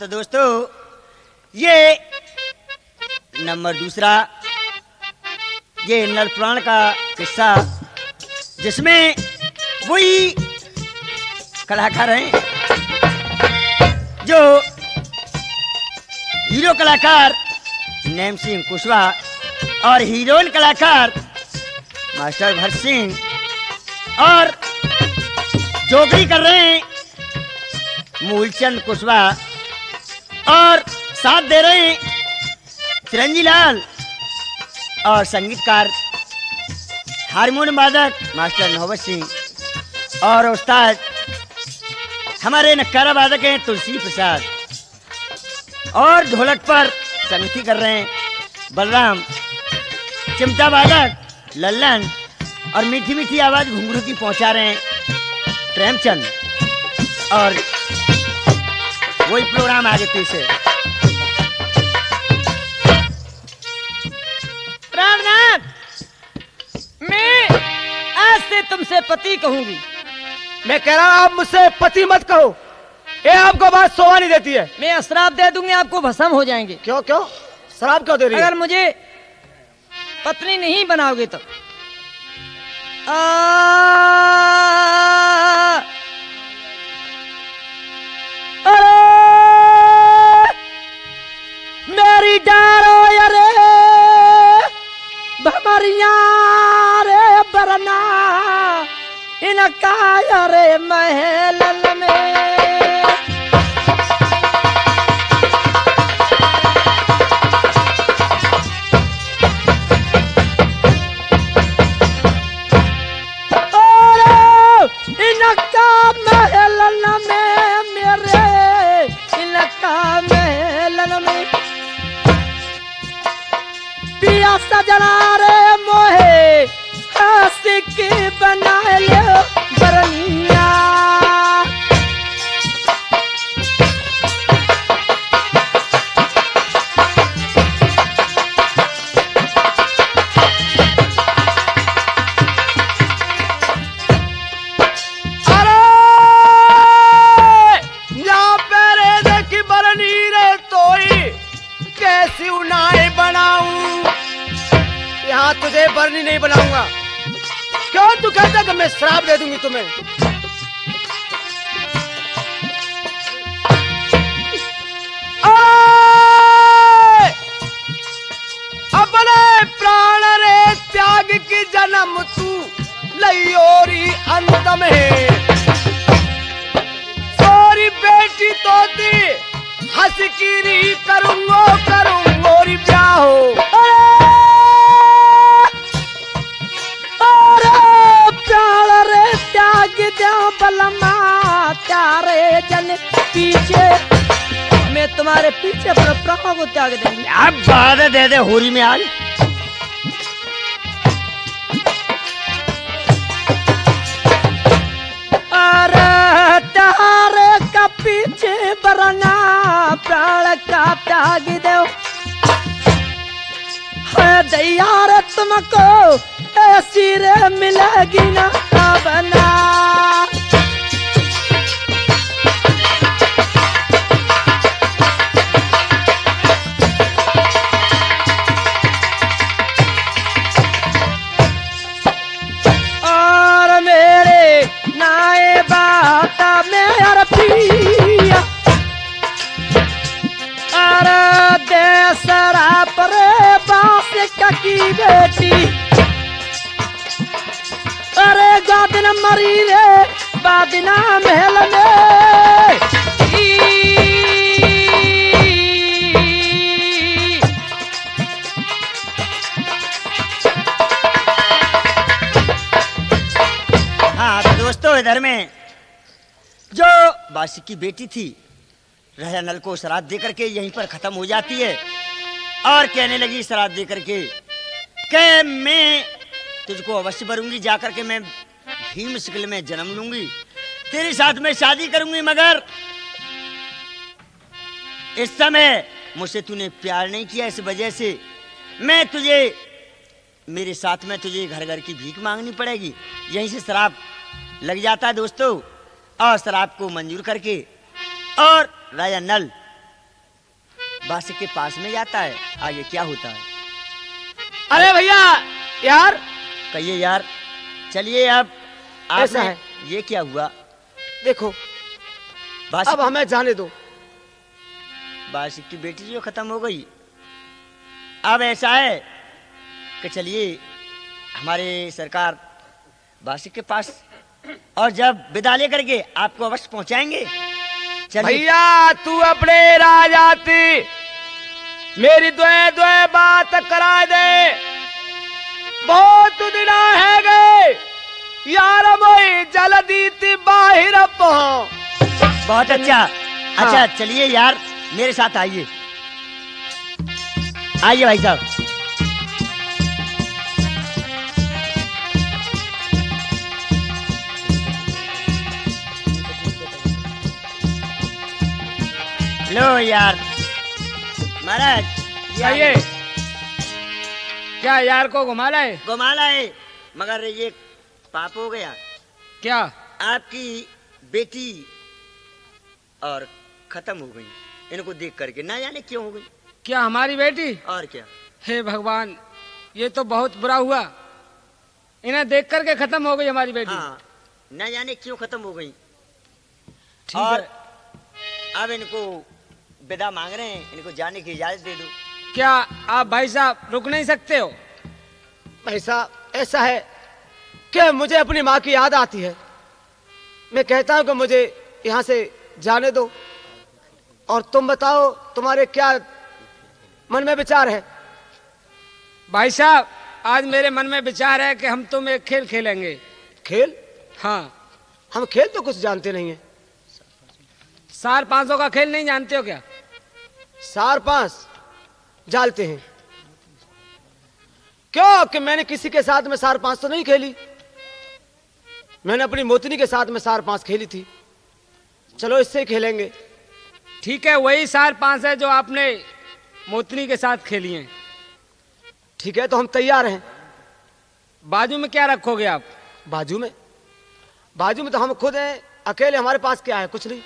तो दोस्तों ये नंबर दूसरा, ये नल पुराण का किस्सा जिसमें वही कलाकार हैं जो हीरो कलाकार नेम सिंह कुशवाहा और हीरोइन कलाकार मास्टर भरत सिंह और जोगरी कर रहे हैं मूलचंद कुशवाहा और साथ दे रहे हैं चिरंजी लाल और संगीतकार हारमोनियम वादक मास्टर नौबत सिंह और उस्ताद हमारे नक्कारा वादक हैं तुलसी प्रसाद और ढोलक पर संगति कर रहे हैं बलराम, चिमटा वादक लल्लन और मीठी मीठी आवाज घुंघरू की पहुंचा रहे हैं प्रेमचंद। और वही प्रोग्राम आगे पीछे। प्राणनाथ, मैं आज से तुमसे पति कहूंगी। मैं कह रहा हूं आप मुझसे पति मत कहो, ये आपको बात शोभा नहीं देती है। मैं श्राप दे दूंगी, आपको भस्म हो जाएंगे। क्यों क्यों शराब क्यों दे रही है? अगर मुझे पत्नी नहीं बनाओगे तो मेरी डारो यारे भमरिया रे बरना इनका यारे महल में सजना रे मोहे आशिक बना लो बरनिया। अरे यहाँ पे रे देखी बरनी रे तोई कैसी उनाए बनाऊं, यहाँ तुझे बरनी नहीं बनाऊंगा। क्यों तू कहता कि मैं श्राप दे दूंगी तुम्हें? अपने प्राण रे त्याग की जन्म तू लयोरी अंत में सोरी बेटी तो दी हंस की री करूंगो री ब्याह हो। बलमा त्यारे जन पीछे, मैं तुम्हारे पीछे अपने प्राणों को त्याग देंगे। अब बात दे दे होरी में आज। अरे तारे का पीछे बरना प्राण का त्याग दो दैया रे तुमको ऐसी रे मिलेगी ना बना। और मेरे नाए बाता मेरा पिया अरे देसरा पर बास की बेटी अरे गादिन मरी रे बादिना महल में हाँ तो दोस्तों इधर में जो बासी की बेटी थी राजा नल को शराब दे करके यहीं पर खत्म हो जाती है और कहने लगी शराब दे करके कि मैं तुझको अवश्य भरूंगी, जाकर के मैं भीम शिकल में जन्म लूंगी, तेरे साथ में शादी करूंगी, मगर इस समय मुझसे तूने प्यार नहीं किया, इस वजह से मैं तुझे मेरे साथ में तुझे घर घर की भीख मांगनी पड़ेगी। यहीं से शराब लग जाता है दोस्तों और शराब को मंजूर करके और राजा नल बासिक के पास में जाता है। आगे क्या होता है? अरे भैया यार, कहिए यार। चलिए अब ऐसा आपने है। ये क्या हुआ? देखो बासिक अब हमें जाने दो। बासिक की बेटी जो खत्म हो गई, अब ऐसा है कि चलिए हमारे सरकार बासिक के पास, और जब विदा लेकर के आपको अवश्य पहुंचाएंगे। चलिए भैया तू अपने राजाती मेरी द्वे द्वे बात करा दे। बहुत दिन है गए यार, मैं जल्दी ती बाहर पहुंच। बहुत अच्छा। अच्छा चलिए यार, मेरे साथ आइए। आइए भाई साहब। लो यार महाराज, ये आइए। क्या यार को घुमा लाए? घुमाला है, मगर ये पाप हो गया। क्या? आपकी बेटी और खत्म हो गई, इनको देख करके ना जाने क्यों हो गई। क्या हमारी बेटी? और क्या? हे भगवान, ये तो बहुत बुरा हुआ। इन्हें देख करके खत्म हो गई हमारी बेटी। हाँ, ना जाने क्यों खत्म हो गई। ठीक और है। अब इनको विदा मांग रहे हैं, इनको जाने की इजाजत दे दो। क्या आप भाई साहब रुक नहीं सकते हो? भाई साहब ऐसा है कि मुझे अपनी माँ की याद आती है। मैं कहता हूँ कि मुझे यहाँ से जाने दो, और तुम बताओ तुम्हारे क्या मन में विचार है? भाई साहब आज मेरे मन में विचार है कि हम तुम एक खेल खेलेंगे। खेल? हाँ। हम खेल तो कुछ जानते नहीं है। सार पांचों का खेल नहीं जानते हो क्या? सार पांच जानते हैं। क्यों कि मैंने किसी के साथ में सार पांच तो नहीं खेली। मैंने अपनी मोतनी के साथ में सार पांच खेली थी। चलो इससे ही खेलेंगे। ठीक है, वही सार पांच है जो आपने मोतनी के साथ खेली हैं। ठीक है, तो हम तैयार हैं। बाजू में क्या रखोगे आप? बाजू में? बाजू में तो हम खुद हैं, अकेले हमारे पास क्या है? कुछ नहीं।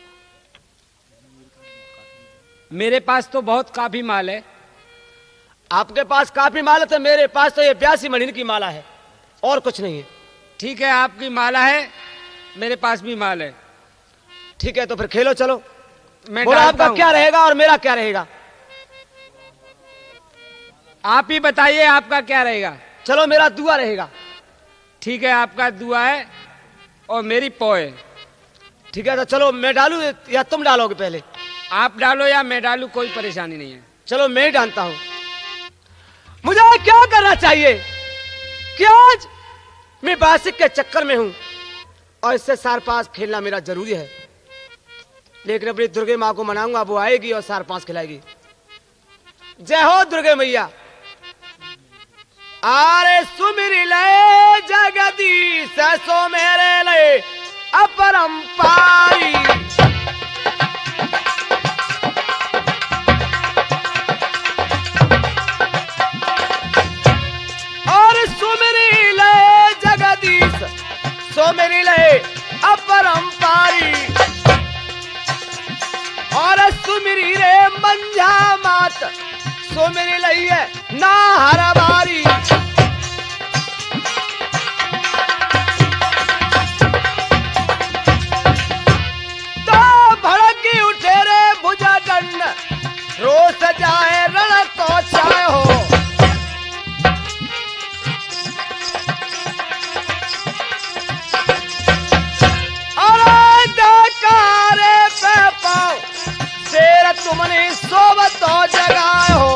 मेरे पास तो बहुत काफी माल है। आपके पास काफी माल है तो मेरे पास तो ये 82 महीने की माला है, और कुछ नहीं है। ठीक है, आपकी माला है, मेरे पास भी माल है। ठीक है, तो फिर खेलो। चलो मैं बोला आपका क्या रहेगा और मेरा क्या रहेगा? आप ही बताइए आपका क्या रहेगा। चलो मेरा दुआ रहेगा। ठीक है, आपका दुआ है और मेरी पौ है। ठीक है, तो चलो मैं डालूं या तुम डालोगे? पहले आप डालो या मैं डालूं, कोई परेशानी नहीं है। चलो मैं ही डालता हूं। मुझे क्या करना चाहिए कि आज मैं बासिक के चक्कर में हूं और इससे सार पास खेलना मेरा जरूरी है, लेकिन अपनी दुर्गे माँ को मनाऊंगा, वो आएगी और सार पांच खिलाएगी। जय हो दुर्गे मैया। आरे सुमिर ले जगदीश सो मेरे ले अपरंपारी। और सुमिर ले जगदीश सो मेरे ले अपरंपारी। और सुमिरी रे मंझा मात सो मेरे लिए ना हर बारी। तो भड़की उठे रे भुजा दंड, रोस जाए रण तो चाहे हो। तुमने सोबत तो जगाए हो।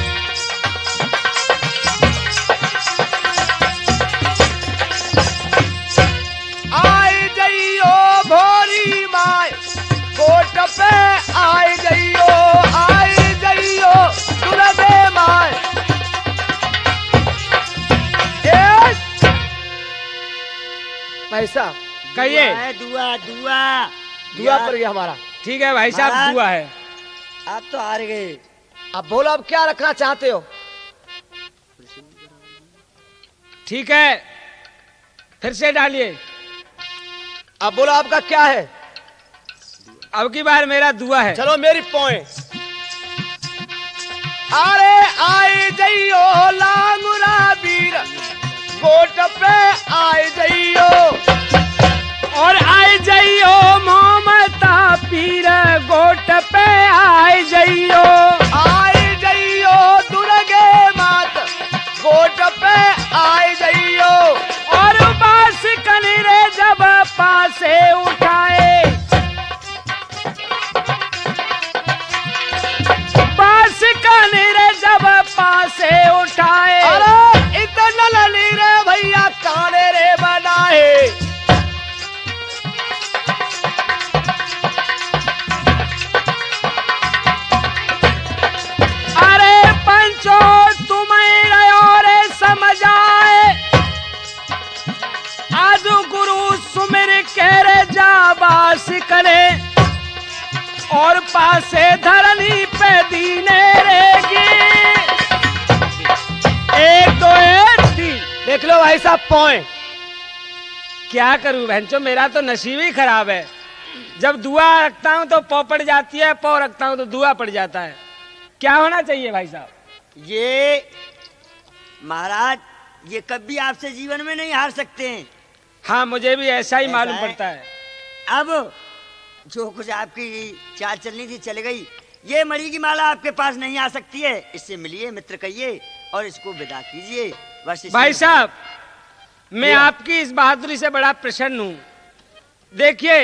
आई जइयो भोरी माय कोट पे, आई जइयो दुर्गे माय। पैसा कहिए। दुआ दुआ दुआ पर गया हमारा। ठीक है भाई साहब, दुआ है। आप तो हार गए। अब बोलो अब क्या रखना चाहते हो? ठीक है, फिर से डालिए। अब बोलो आपका क्या है? अब की बार मेरा दुआ है। चलो मेरी पॉइंट। अरे आई जइयो लांगुरा वीर गोट पे आई जइयो और आई जइयो मोमता पीर गोट पे आई जइयो आई जइयो दुर्गे मात गोट पे आई जइयो और बास कनीरे जब पासे उठाए बास कनीरे जब पासे उठाए अरे इतना लली रे भैया काने रे बनाए पंचो तुम्हें रहो रे समझ आए आज गुरु सुमिर कह रे जाबास करे और पासे धरनी पे दीने रेगी 1 2 1 3 देख लो भाई साहब पॉइंट क्या करूं भैंचो मेरा तो नसीब ही खराब है जब दुआ रखता हूं तो पौ पड़ जाती है पौ रखता हूं तो दुआ पड़ जाता है क्या होना चाहिए भाई साहब ये महाराज ये कभी आपसे जीवन में नहीं हार सकते हैं। हाँ मुझे भी ऐसा ही ऐसा मालूम है। पड़ता है। अब जो कुछ आपकी चाल चलनी थी चल गई। ये मणि की माला आपके पास नहीं आ सकती है। इससे मिलिए मित्र कहिए और इसको विदा कीजिए। बस भाई साहब मैं आपकी इस बहादुरी से बड़ा प्रसन्न हूं। देखिए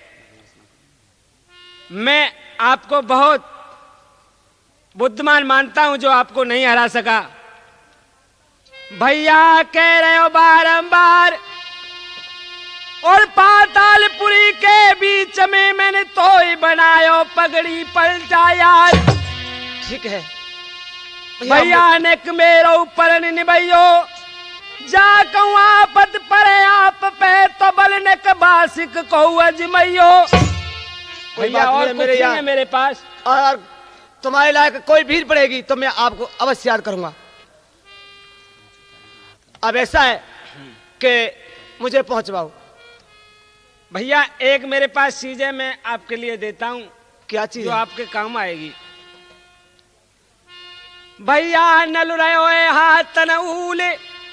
मैं आपको बहुत बुद्धिमान मानता हूं जो आपको नहीं हरा सका। भैया कह रहे हो बारंबार और पातालपुरी के बीच में मैंने तो ही बनायो पगड़ी पलटा यार। ठीक है भैया ने मेरो ऊपर निभैयो जा कहूँ आपत परे आप पे तो बल ने बासिक को अजमैयो। भैया और मेरे कुछ नहीं है मेरे पास और तुम्हारे लायक कोई भीड़ पड़ेगी तो मैं आपको अवश्य याद करूंगा। अब ऐसा है कि मुझे पहुंचवाओ। भैया एक मेरे पास चीजें मैं आपके लिए देता हूं क्या चीज जो है? आपके काम आएगी। भैया नल रहे हाथ नूले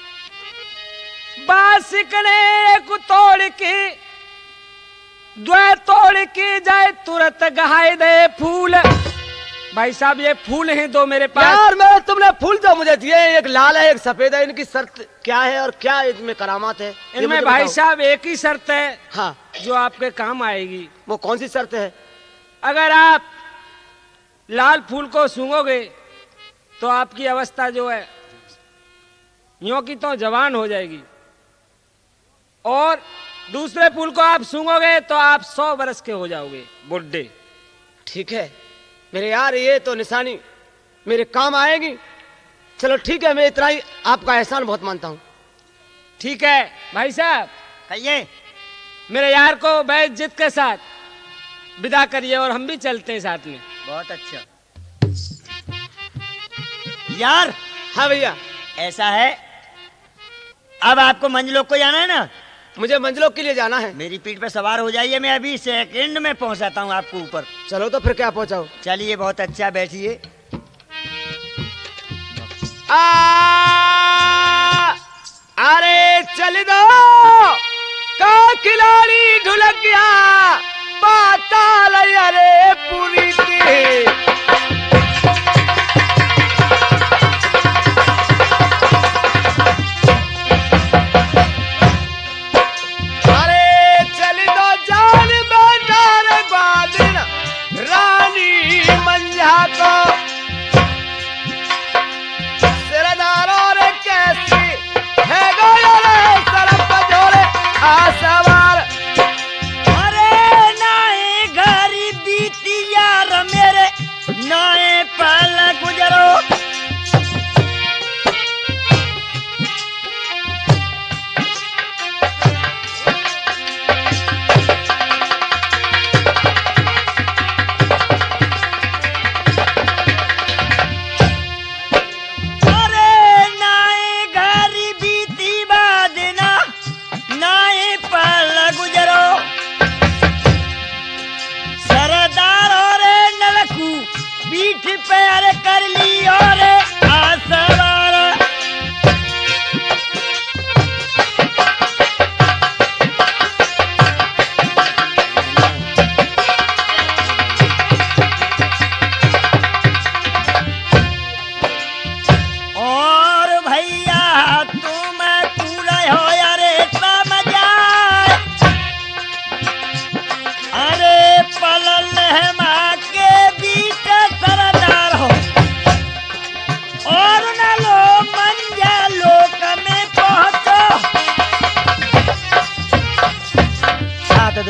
बासिक ने एक तोड़ की द्वे तोड़ की जाए तुरंत गहाई दे फूल। भाई साहब ये फूल हैं दो मेरे पास। यार मैं तुमने फूल जो मुझे दिए एक लाल है एक सफेद है, इनकी शर्त क्या है और क्या इसमें करामात है? ये इनमें मुझे भाई बताओ। साहब एक ही शर्त है हाँ जो आपके काम आएगी। वो कौन सी शर्त है? अगर आप लाल फूल को सूंघोगे तो आपकी अवस्था जो है यों की तो जवान हो जाएगी और दूसरे फूल को आप सूंघोगे तो आप 100 वर्ष के हो जाओगे बुढ़े। ठीक है मेरे यार ये तो निशानी मेरे काम आएगी। चलो ठीक है मैं इतना ही आपका एहसान बहुत मानता हूँ। ठीक है भाई साहब कहिए। मेरे यार को बेइज्जत के साथ विदा करिए और हम भी चलते हैं साथ में। बहुत अच्छा यार। हाँ भैया ऐसा है अब आपको मंजलोक को जाना है ना। मुझे मंजिलों के लिए जाना है। मेरी पीठ पे सवार हो जाइए। मैं अभी सेकंड में पहुंचाता हूँ आपको ऊपर। चलो तो फिर क्या पहुंचाओ। चलिए बहुत अच्छा बैठिए। अरे चल दो का खिलाड़ी ढुलक गया पाताल अरे पूरी के।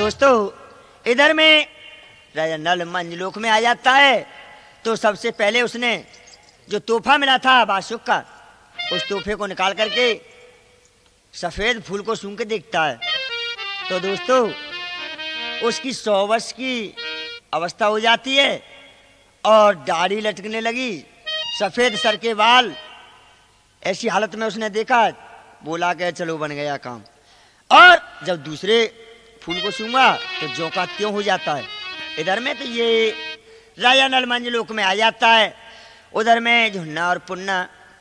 दोस्तों इधर में राजा नल मंजलोक में आ जाता है तो सबसे पहले उसने जो तोहफा मिला था बासुक का उस तोहफे को निकाल करके सफेद फूल को सूंघ के देखता है तो दोस्तों उसकी 100 वर्ष की अवस्था हो जाती है और दाढ़ी लटकने लगी, सफेद सर के बाल। ऐसी हालत में उसने देखा, बोला कि चलो बन गया काम। और जब दूसरे फूल को सूंघा तो ज्यों का त्यों हो जाता है। इधर में तो ये राजा नल मंजलोक में आ जाता है। उधर में झुन्ना और पुन्ना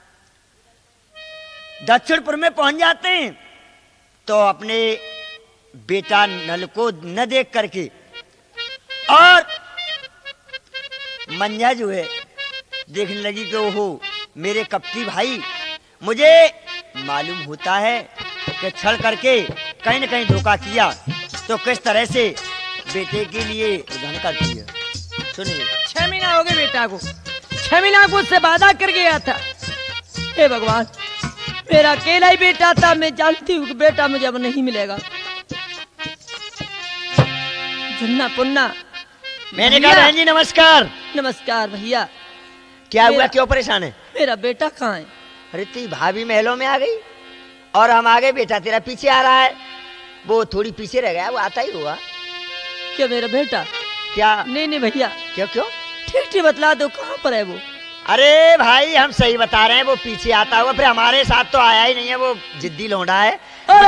दक्षिणपुर में पहुंच जाते हैं तो अपने बेटा नल को न देख करके और मंजा जो है देखने लगी कि ओहो मेरे कपटी भाई, मुझे मालूम होता है कि छल करके कहीं न कहीं धोखा किया तो किस तरह से बेटे के लिए उधन करती है। सुनिए। 6 महीना हो गए बेटा को, 6 महीना को उससे वादा कर गया था। हे भगवान, मेरा अकेला ही बेटा था, मैं जानती हूँ कि बेटा मुझे अब नहीं मिलेगा। झुन्ना पुन्ना। मैंने कहा बहन जी नमस्कार। नमस्कार भैया। क्या हुआ, क्यों परेशान है? मेरा बेटा कहाँ है? अरे तेरी भाभी महलों में आ गई और हम आगे, बेटा तेरा पीछे आ रहा है। वो थोड़ी पीछे रह गया, वो आता ही होगा। क्या मेरा बेटा? क्या? नहीं भैया। क्यों क्यों? ठीक बतला दो, कहाँ पर है वो? अरे भाई हम सही बता रहे हैं, वो पीछे आता हुआ, फिर हमारे साथ तो आया ही नहीं है, वो जिद्दी लौंडा है।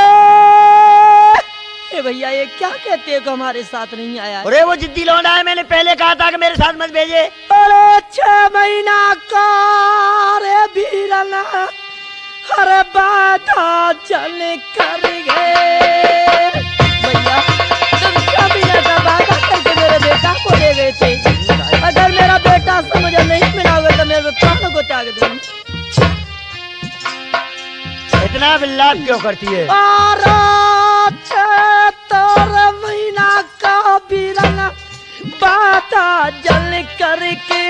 अरे भैया ये क्या कहते हो कि हमारे साथ नहीं आया है? अरे वो जिद्दी लौंडा है, मैंने पहले कहा था कि मेरे साथ मत भेजे। अरे 6 महीना का रे बीरना, अरे बाधा चल कर गए भैया। तुम 6 महीना का वादा करके मेरे बेटा को ले गए थे। अगर मेरा बेटा से मुझे नहीं मिला होगा तो मेरे प्राणों को त्याग दूंगी। इतना विलाप क्यों करती है? 12 महीना का बीरना बाधा जल करके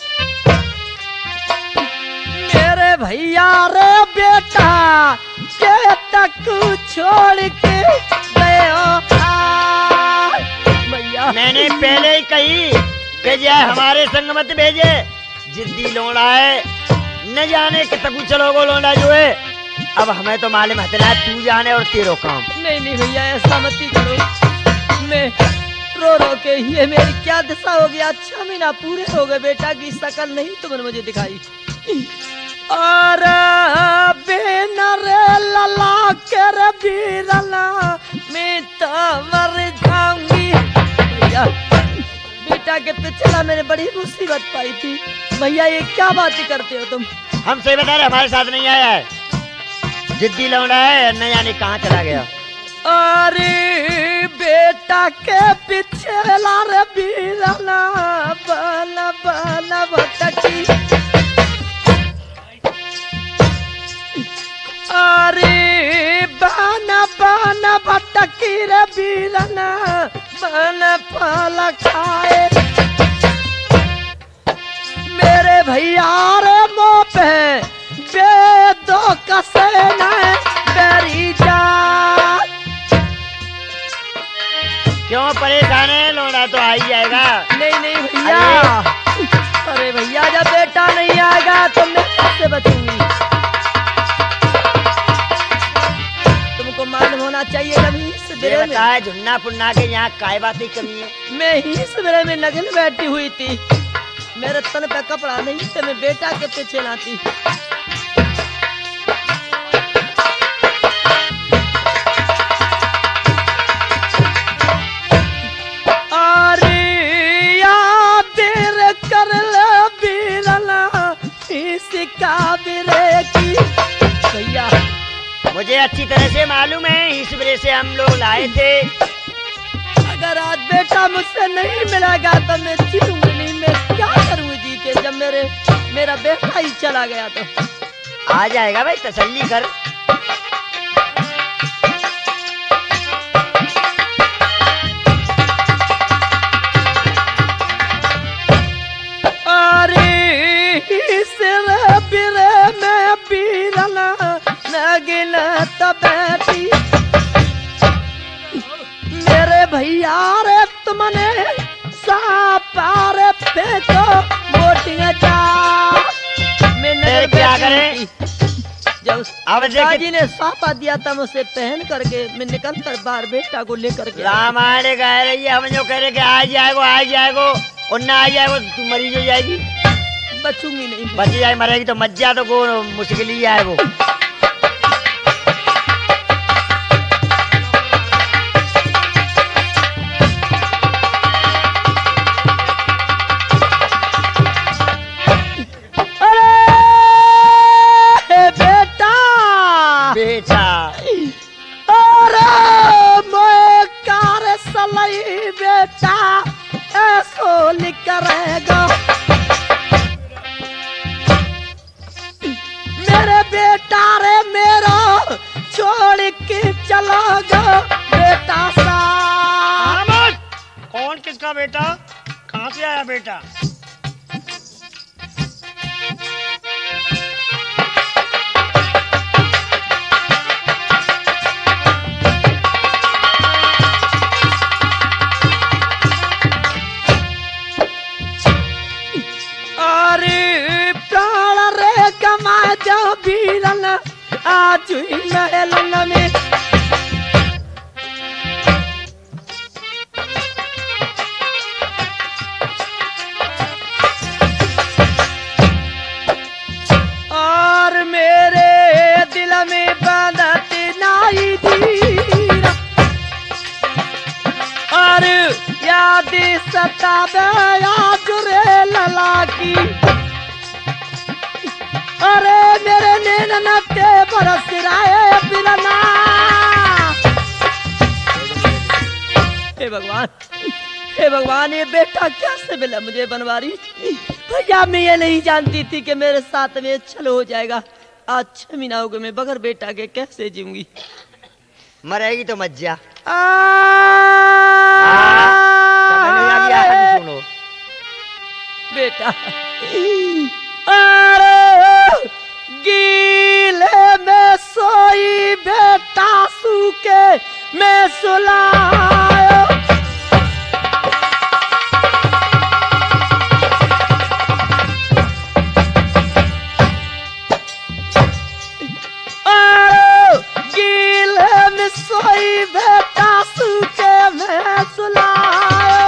मेरे भैया रे बेटा के तक छोड़ के गए भैया। मैंने पहले ही कही कि जे हमारे संग मत भेजे, जिद्दी लौंडा है, न जाने कि तक चलोगो लौंडा जो है। अब हमें तो मालूम है तू जाने और तेरो काम। नहीं भैया ऐसा मत ही करो। मैं रो के ये मेरी क्या दशा हो गया। 6 महीना पूरे हो गए, बेटा की शकल नहीं तुमने मुझे दिखाई। और बेनरे लला के रे बीरला मैं तो मर जाऊंगी भैया। बेटा के पिछला मैंने बड़ी मुसीबत पाई थी भैया। ये क्या बातें करते हो तुम? हम सही बता रहे, हमारे साथ नहीं आया है, जिद्दी लौंडा है, न जाने कहाँ चला गया। अरे बेटा के पीछे लारे बीरना बना बना भटकी। अरे बना बना भटकी रे बीरना बना फल खाए। मेरे भैया रे मुँह पे बेदो कसना बेरी जा। क्यों परेशान है? लौंडा तो आ ही जाएगा। नहीं भैया। अरे भैया जब बेटा नहीं आएगा तो मैं कैसे बचूंगी? तुमको मालूम होना चाहिए कभी सवेरे में झुन्ना पुन्ना के यहाँ काय बात ही कमी है। मैं ही सवेरे में नगन बैठी हुई थी, मेरे तन पे कपड़ा नहीं थे, मैं बेटा के पीछे लाती। भैया मुझे अच्छी तरह से मालूम है, इस वजह से हम लोग लाए थे। अगर आज बेटा मुझसे नहीं मिलेगा तो मैं जीऊंगी नहीं। मैं क्या करूँ जी के जब मेरा बेटा ही चला गया तो। आ जाएगा भाई, तसल्ली कर। मेरे भैया क्या करें? जब अब देखिए- पिताजी ने सौंपा दिया था मुझसे पहन करके मैं निकल कर बाहर बेटा को लेकर के रामायण कह रही है, हम जो कह रहे कि आ जाएगो और ना आ जाएगो तो तू मरीज हो जाएगी। बचूंगी नहीं। बच जाए मरेगी तो मत जा तो को मुश्किल ही आएगो। बेटा अरे मैं कार सलई बेटा ऐसो लिख करेगा मेरे बेटा रे मेरा छोड़ के चला गया बेटा सा। कौन किसका बेटा? कहाँ से आया बेटा? बीरन आज ही महलन में और मेरे दिल में बंधत नाई धीरा और याद सतावे आज रे लला की। अरे मेरे नैनन के बरस राए बिरना। हे भगवान ये बेटा कैसे मिला मुझे बनवारी? भैया मैं ये नहीं जानती थी कि मेरे साथ में छल हो जाएगा। आज 6 महीना हो गए मैं बगैर बेटा के कैसे जीऊंगी? मरेगी तो मत जा। सुनो बेटा अरे गीले में सोई बेटा सूके में सुलायो। अरे गीले में सोई बेटा सूके में सुलायो।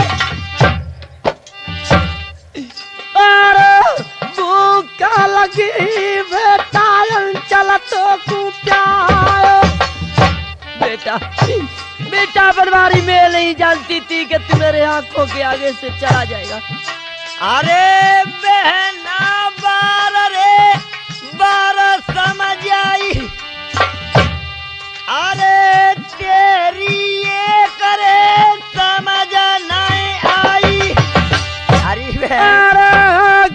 अरे भूखा लगी बेटा चल तो को प्यारो। बेटा बेटा बनवारी मैं नहीं जानती थी कि तू मेरे आंखों के आगे से चला जाएगा। अरे बहना बार समझ आई। अरे तेरी ये करे समझ नहीं आई। अरे अरे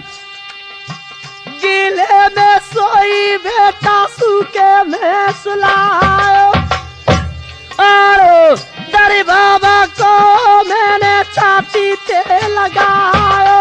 गिले में सोई बेटा सूखे में सुलायो। अरे दरी बाबा को मैंने छाती पे लगायो।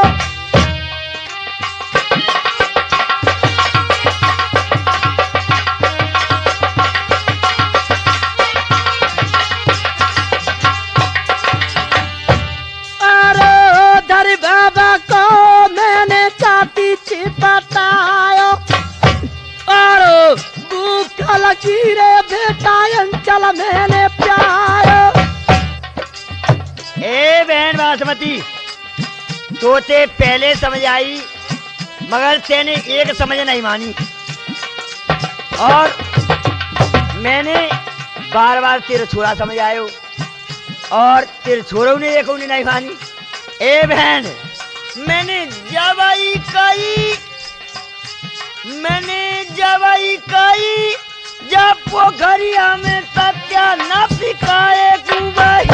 अरे दरी बाबा को मैंने छाती चिपटायो। अरे भूखा लगी रे बेटा चल मैंने प्यारो। ए बहन बासमती तोते पहले समझ आई मगर तेने एक समझ नहीं मानी और मैंने बार बार तेरे छोरा समझ आयो और तेरे छोरों ने एक नहीं मानी। ए बहन मैंने जवाई कई जब पोखरिया में सत्या न पिकाए कुबाई।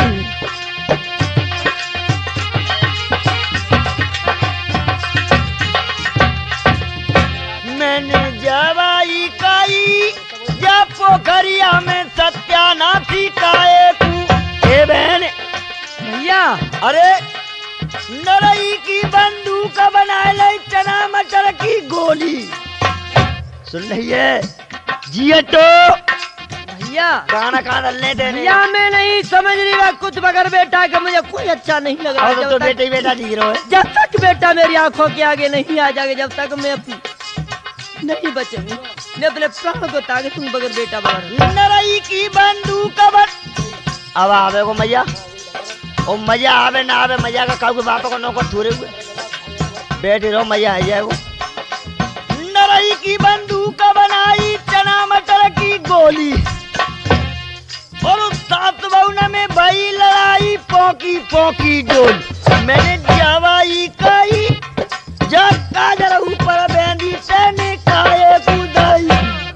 मैंने जवाई कई जब पोखरिया में सत्या न पिकाए कु। ए बहन भैया अरे नरई की बंदूक बना ले चना मटर की गोली। सुन रही है जिये तो भैया गाना कहाँ डलने देने। भैया मैं नहीं समझ रही मैं कुछ बगैर बेटा का मुझे कोई अच्छा नहीं लग रहा। और तो बेटे ही बेटा दिख रहा है। जब तक बेटा मेरी आंखों के आगे नहीं आ जाएगा जब तक मैं नहीं बचूंगी, मैं अपने प्राण को ताकि तुम बगैर बेटा बाहर। नरई की बंदूक अब आवे को मैया ओ मजा आवे ना आवे मजा का काऊ के बापा को नौकर थोड़े हुए बैठे रहो मैया आ जाएगो। नरई की बंदूक बनाई चना मटर की गोली और उस सात बउना में भई लड़ाई पोकी पोकी डोल। मैंने जवाई कही जब काजर ऊपर बेंदी तेने काए कुदाई।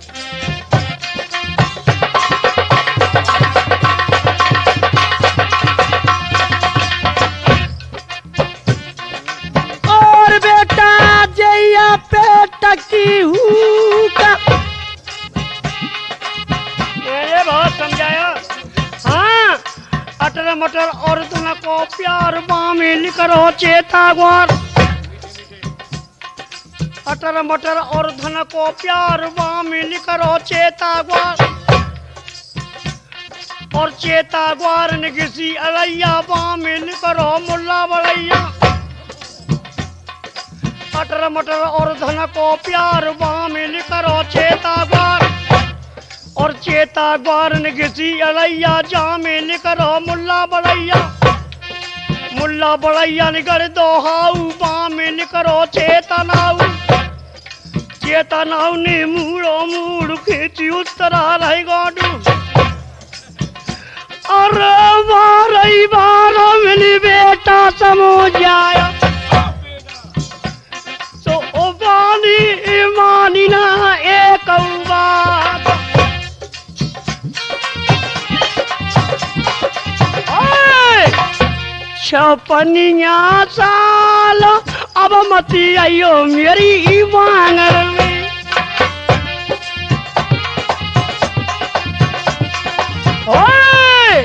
और बेटा जैया पे टकी हुका ये बहुत समझाया। हाँ अटर मटर और तुम को प्यार बामी लिखरो चेता ग्वार। अटर मटर और धन को प्यार बामी लिखरो चेता ग्वार और चेता ग्वार ने किसी अलैया बामी लिखरो मुल्ला बलैया। अटर मटर और धन को प्यार बामी लिखरो चेता ग्वार और चेता ग्वार ने किसी अलैया जामे लिखरो मुल्ला बलैया। मुल्ला बलैया निकर दो हाउ बामे लिखरो चेतनाऊ। चेतनाऊ ने मूड़ो मूड़ खींची उत्तरा रही गाडू। अरे बारही बार मिली बेटा समझ आया तो ओ बानी ईमानी ना एक बात। छपनिया साल अब मती आइयो मेरी वांगर में। ओए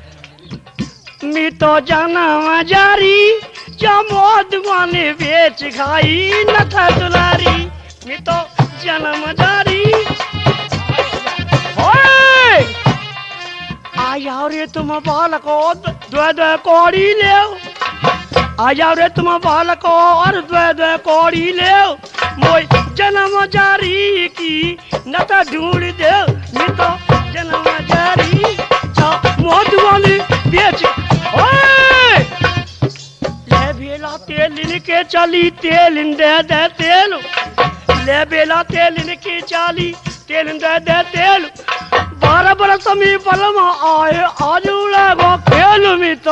मी तो जन्म जारी जमोद माने बेच खाई न था दुलारी। मी तो जन्म जारी। ओए आया रे तुम बालको द्वे द्वे कौड़ी ले। आया रे तुम बालको और द्वे द्वे कौड़ी ले। मोई जन्म जारी की न तो ढूंढ दे। मैं तो जन्म जारी जा मोद वाली बेच। ओए ले बेला तेल इनके चली तेल दे दे तेल। ले बेला तेल इनके चली तेल दे दे तेल। 12 बरस में पलम आए आज लगो खेल में तो।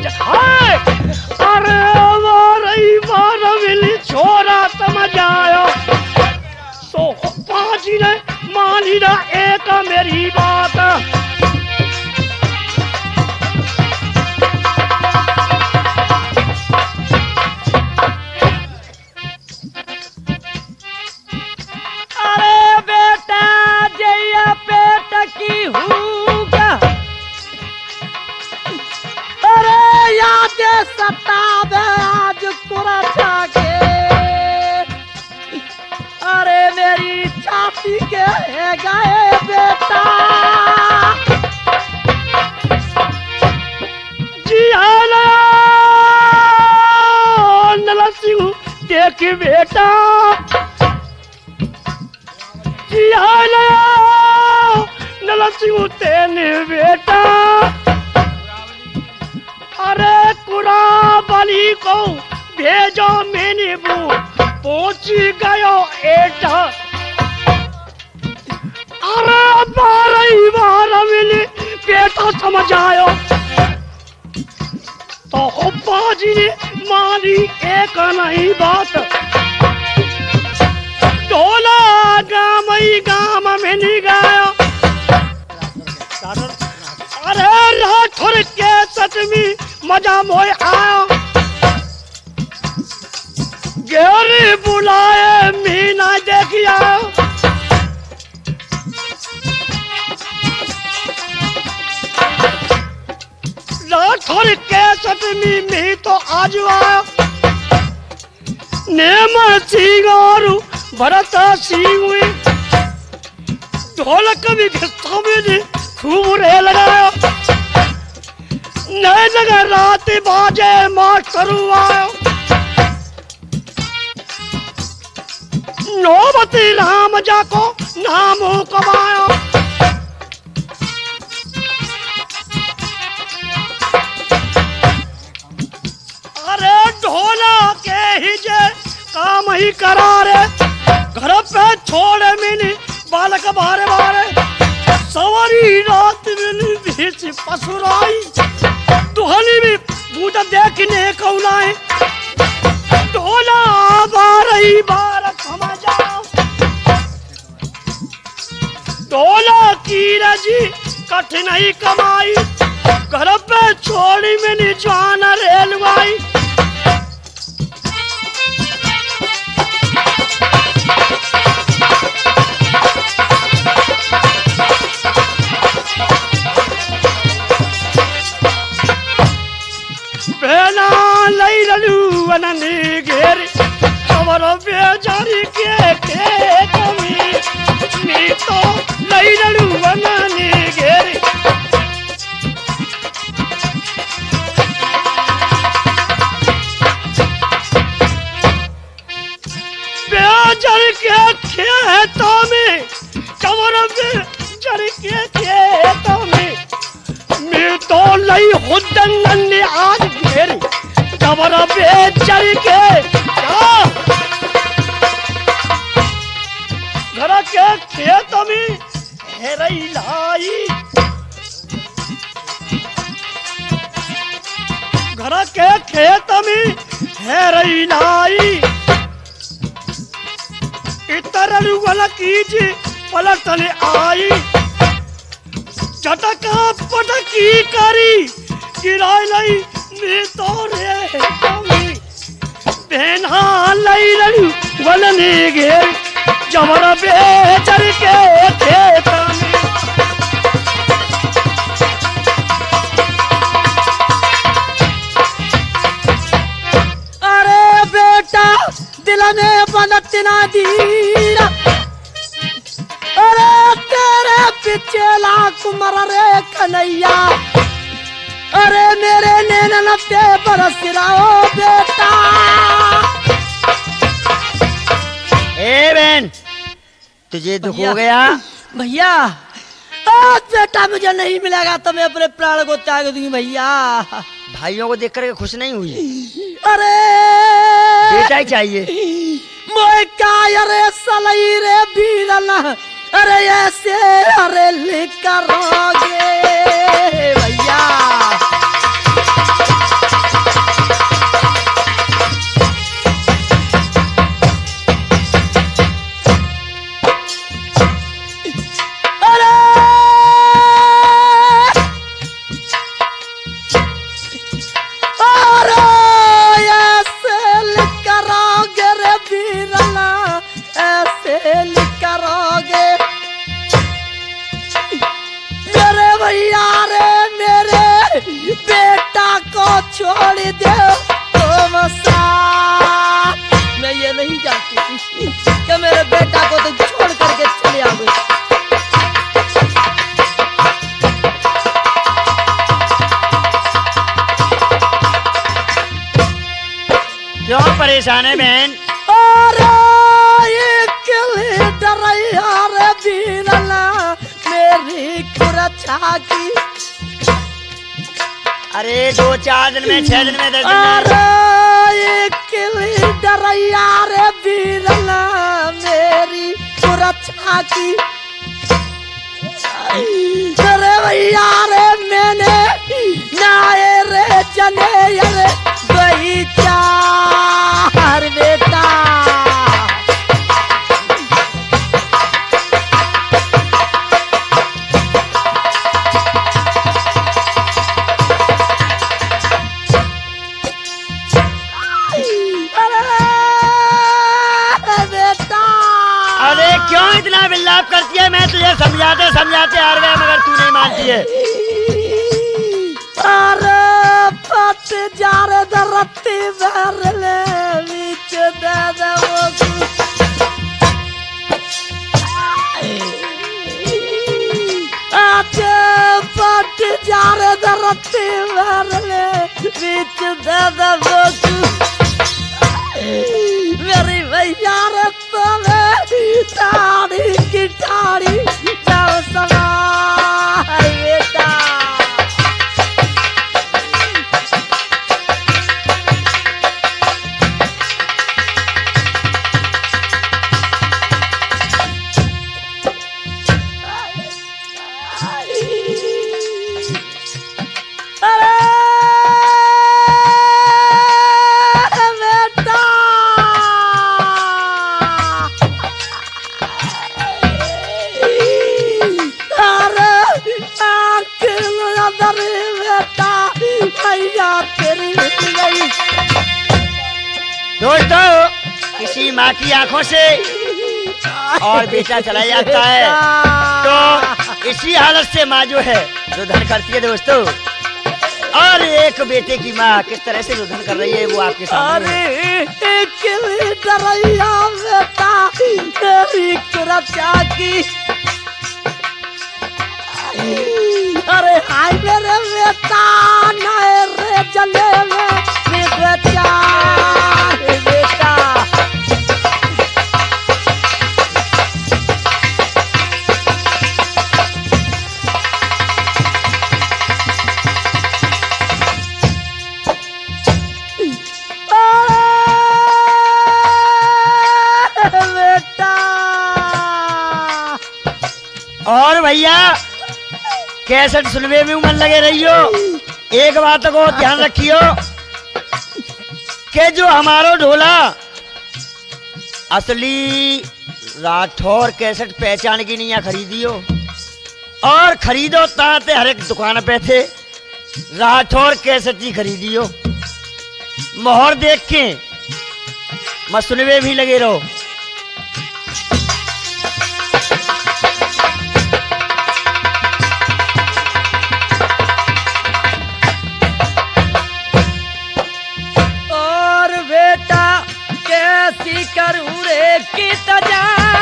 अरे वारई बार मिली छोरा समझ आयो तो पाजी ने मानी ना एक मेरी बात। अरे बेटा जैया पेट की हुका अरे याद सतावे आज कुरा जाके। अरे मेरी छाती के है गए बेटा जी हाला नला सिंह देख बेटा। जी हाला नला सिंह तेने बेटा। अरे कुरा बली को भेजो मैंने वो पहुंच गयो एटा। अरे बारही बार मिली बेटा समझ आयो तो बाजी ने मानी एक नहीं बात। ढोला गाम में नहीं गाया। अरे राठौर के सच में मजा मोय आया। गेरी बुलाए मीना देखिया। राठौर के सच में तो आज आया। नेम सिंह और भरत सिंह हुई ढोलक भी घिस्ता में खूब रे लगाया। नए जगह रात बाजे मास्टर आयो। नौबती राम जाको नाम कमाया। अरे ढोला के ही जे काम ही करा रे, घर पे छोड़े मिनी बालक बारे बारे, सवारी रात मिली बीच पसुराई, दुहली भी बूझ देखने कौनाए, ढोला बारही बार थमा जाओ, ढोला की रजी कठिनाई कमाई, घर पे छोड़ी मिनी जान रेलवाई। बेना लई ललू अननी घेर खबर बेजारी के कमी, नी तो लई ललू अननी घेर। बेजर के खेतों में, खबर बेजर के खेतों में, मैं तो लई हुदन ने आज घेर खबर बेचर के घर के खेत में हेरई लाई, घर के खेत में हेरई लाई, इतर वाला कीजी पलटन आई, झटका पटकी करी गिराई लई मैं तो रे कमी, बहना लई लड़ी वलने घेर जबर बेचर के खेत में। अरे बेटा दिल में बनत ना दीरा, अरे तेरे पीछे लाख मर रे कन्हैया, अरे मेरे नैनन पे बरस रहो बेटा। ए बहन तुझे दुख हो गया? भैया आज बेटा मुझे नहीं मिलेगा तो मैं अपने प्राण को त्याग दूंगी भैया। भाइयों को देख करके खुश नहीं हुई? अरे बेटा ही चाहिए मोए का अरे सलई रे बीरना, अरे ऐसे अरे लिखरोगे भैया। छोड़ दो तुम साथ, मैं ये नहीं जानती थी कि मेरे बेटा को तो छोड़ करके चले आओगे। क्यों परेशान है बहन? डरैया रे बीरला मेरी खुरछा की, अरे 2-4 दिन में 6 दिन में 10 दिन में। अरे डरैया रे बीरला मेरी सुरक्षा की, अरे भैया रे मैंने नाए रे चने रे गई चार बेटा। क्यों इतना विलाप करती है? मैं तुझे समझाते समझाते हार गया मगर तू नहीं मानती है। अरे पत जार दरती बरले बीच दे दे वो आते पत जार दरती बरले बीच दे दे वो मेरी भैया रे तुम्हें ताड़ी की ताड़ी जाओ समा बेटा। दोस्तों, किसी माँ की आंखों से और बेटा चला जाता है तो इसी हालत से माँ जो है रुदन करती है दोस्तों। और एक बेटे की माँ किस तरह से रुदन कर रही है वो आपके सामने है। बेटा तेरी सुरक्षा की। अरे हाय मेरे बेटा नए रे जले में बेटा बेटा। और भैया कैसेट सुनवे में मन लगे रहियो। एक बात को ध्यान रखियो कि जो हमारो ढोला असली राठौर कैसेट पहचान की नहीं खरीदियो और खरीदो ताते हर एक दुकान पे थे राठौर कैसेट ही खरीदियो। मोहर देख के मत सुनवे भी लगे रहो। कैसी करूं रे की तजा।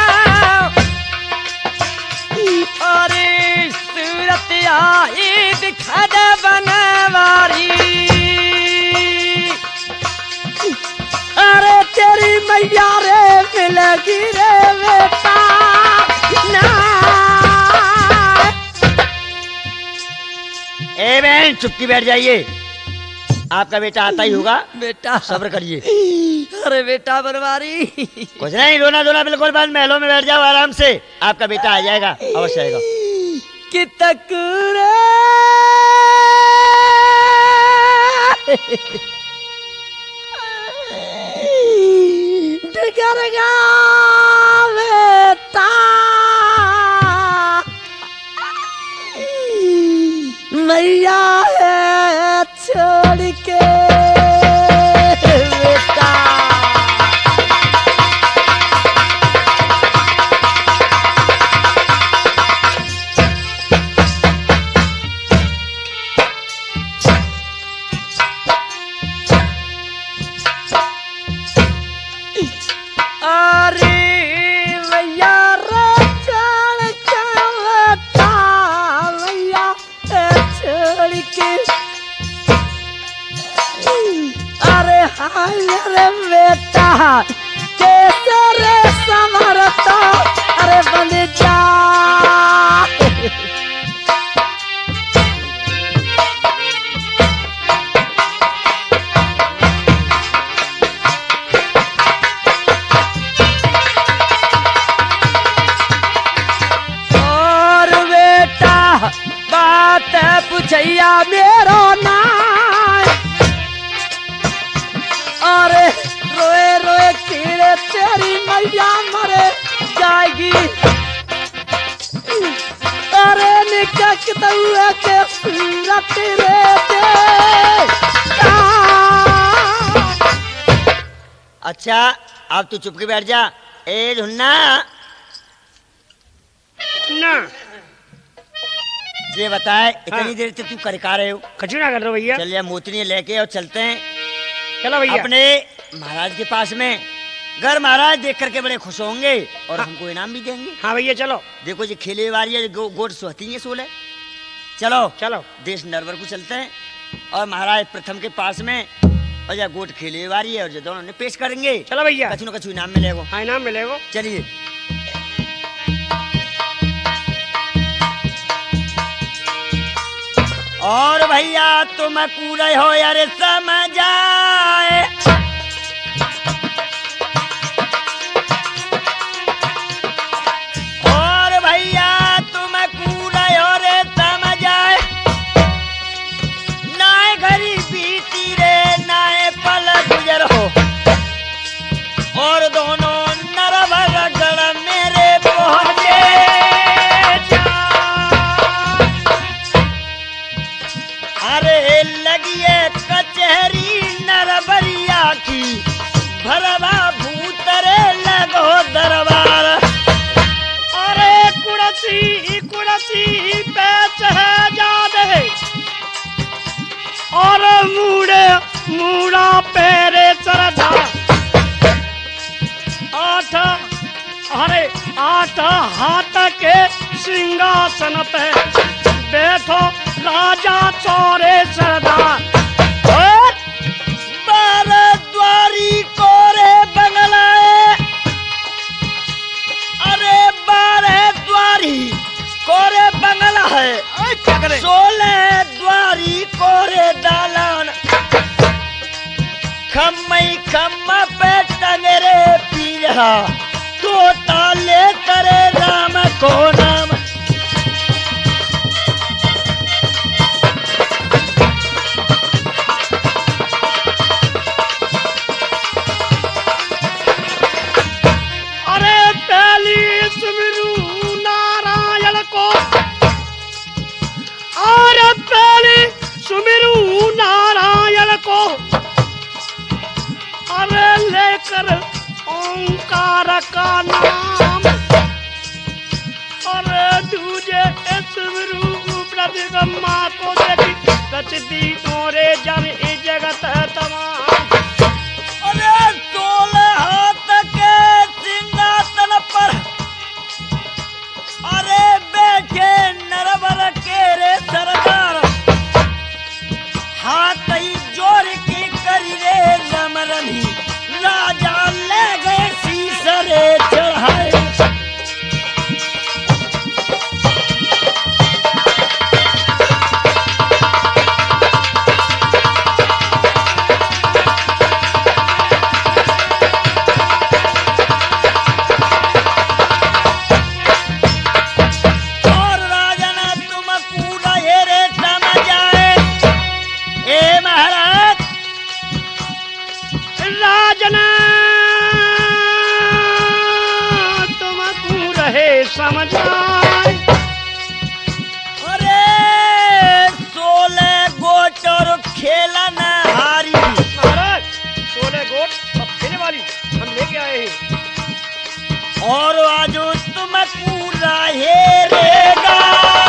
अरे सूरत आई दिखा दे बनवारी। अरे तेरी मैया रे मिलेगी रे बेटा ना। ए बहन चुपकी बैठ जाइए, आपका बेटा आता ही होगा। बेटा सब्र करिए। अरे बेटा बनवारी कुछ नहीं, रोना धोना बिल्कुल बंद। महलों में बैठ जाओ आराम से, आपका बेटा आ जाएगा, अवश्य आएगा। कि तक बेटा मैया है छोड़ के बेटा। अरे मैया रे छोड़ के बेटा मैया छोड़ के। अरे हाय रे बेटा कैसे रे संवरता। अरे बंद जा और बेटा बात पूछैया मेरो नाम। अरे रोए रोए कीड़े तेरी मैया मरे जाएगी। अरे निकट हुए के सूरत रे बेटा। अच्छा अब तू चुप के बैठ जा। ए धुन्ना ना ये बताए इतनी हाँ। देर से तू कर का रहे हो? कछु ना कर रहे हो भैया। चलिए मोतनी लेके और चलते हैं चलो भैया। अपने महाराज के पास में। घर महाराज देख करके बड़े खुश होंगे और हाँ। हमको इनाम भी देंगे। हाँ भैया चलो देखो ये खेले वाली है, गोट सुहती है सोले। चलो चलो। देश नरवर को चलते हैं और महाराज प्रथम के पास में और या गोट खेले वारी है और जो दोनों ने पेश करेंगे चलो भैया। कछु न कछु इनाम मिलेगा। हाँ इनाम मिलेगा। चलिए। और भैया तुम कूड़े हो यार समझ आए, और भैया तुम कूड़े हो रे समझ आए, नाए घड़ी बीती रे नाए पल गुजर हो, और दोनों नरभगड़ मेरे पहुंचे अरे लगिए कचहरी नरबरिया की, भरवा भूतरे लगो दरबार। अरे कुड़सी कुड़सी पैच है जादे, और मूड़े मूड़ा पैरे चरधा, आठ हाथ के सिंहासन पे बैठो राजा चौरे सरदार। बारह द्वारी कोरे बंगलाए, अरे 12 द्वारी कोरे बंगला है, 16 द्वारी कोरे दालान, खम्मई खम्मा पे टंगरे पीढ़ा, तो ताले करे राम को नाम। अरे पहली सुमिरू नारायण को, और पहली सुमिरू नारायण को, अरे लेकर ओंकार का नाम, और दूजे सुमिरू ब्रह्मा को देखी रचती तोरे जन इस जगत तमाम। अरे 16 हाथ के सिंहासन पर, अरे बैठे नरवर के रे सरदार, हाथ ही जोड़ के करी रे रमरनी, राजा ले गए सीसरे चढ़ाए। और राजा ना तुम कूड़ा ये रे समझ आए, ए महाराज राजना तुमको रहे समझ आए। अरे 16 गोट और खेला न हारी, महाराज 16 गोट अब खेने वाली हम लेके आए हैं। और आज तुम पूरा हेरेगा।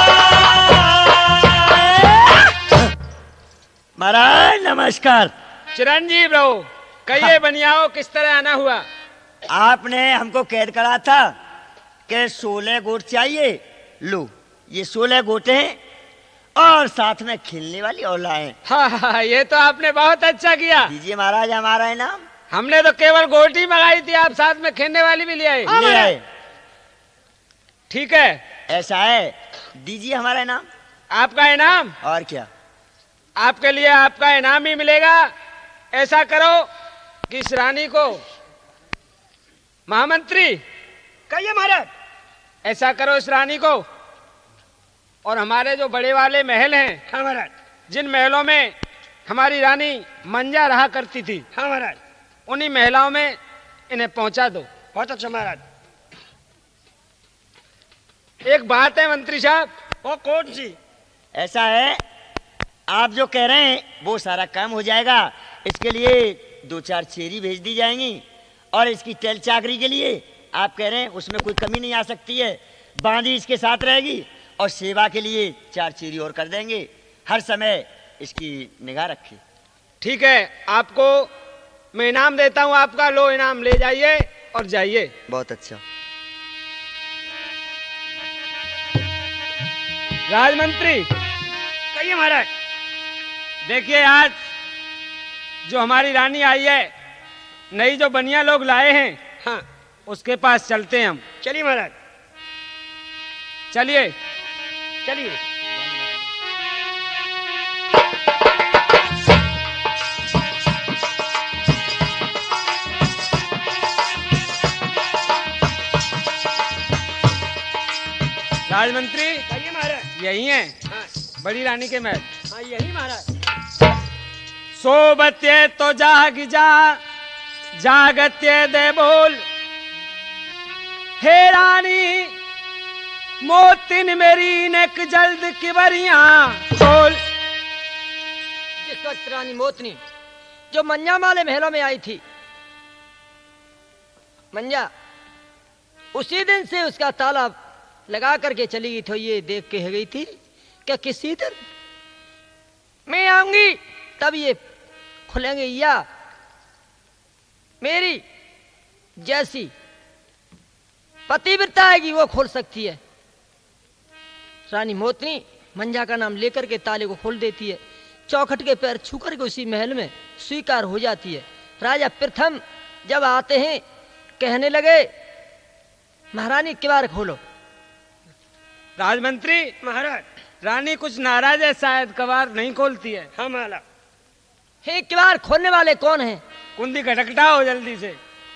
महाराज नमस्कार। चिरंजीव रहो। कहिए बनियाओ, किस तरह आना हुआ? आपने हमको कैद करा था कि 16 गोट चाहिए, लो ये 16 गोटे हैं और साथ में खेलने वाली और लाए। हाँ, ये तो आपने बहुत अच्छा किया। दीजिए महाराज हमारा इनाम। हमने तो केवल गोटी मंगाई थी, आप साथ में खेलने वाली भी ले आए। ले आए। ठीक है, ऐसा है, दीजिए हमारा इनाम। आपका इनाम? और क्या? आपके लिए आपका इनाम ही मिलेगा। ऐसा करो कि इस रानी को, महामंत्री कहिए महाराज। ऐसा करो इस रानी को, और हमारे जो बड़े वाले महल हैं, हाँ महाराज। जिन महलों में हमारी रानी मंजा रहा करती थी, हाँ महाराज। उन्हीं महिलाओं में इन्हें पहुंचा दो। बहुत अच्छा महाराज। एक बात है मंत्री साहब। वो कौन सी? ऐसा है, आप जो कह रहे हैं वो सारा काम हो जाएगा। इसके लिए 2-4 चेरी भेज दी जाएंगी, और इसकी टेल चाकरी के लिए आप कह रहे हैं उसमें कोई कमी नहीं आ सकती है। बांदी इसके साथ रहेगी, और सेवा के लिए 4 चेरी और कर देंगे। हर समय इसकी निगाह रखे। ठीक है, आपको मैं इनाम देता हूं। आपका लो इनाम, ले जाइए और जाइए। बहुत अच्छा। राजमंत्री कहिए महाराज। देखिए, आज जो हमारी रानी आई है, नई जो बनिया लोग लाए हैं, हाँ उसके पास चलते हैं हम। चलिए महाराज, चलिए। चलिए। राजमंत्री चलिए महाराज। यही है हाँ बड़ी रानी के महल। हाँ यही महाराज। सोबत्य तो जाग जा, जागत्य दे बोल, हे रानी मोतिन मेरी नेक जल्द किबरिया खोल। जिस वक्त रानी मोतनी जो मंजा वाले महलों में आई थी, मंजा उसी दिन से उसका ताला लगा करके चली गई। तो ये देख के गई थी क्या किसी दिन मैं आऊंगी तब ये खुलेंगे, या मेरी जैसी पतिव्रता आएगी वो खोल सकती है। रानी मोतनी मंजा का नाम लेकर के ताले को खोल देती है, चौखट के पैर छू करके उसी महल में स्वीकार हो जाती है। राजा प्रथम जब आते हैं कहने लगे, महारानी किवाड़ खोलो। राजमंत्री महाराज। रानी कुछ नाराज है, शायद कबार नहीं खोलती है। हाँ महाराज। हे किवाड़ खोलने वाले कौन हैं? कुंदी खटखटाओ जल्दी से।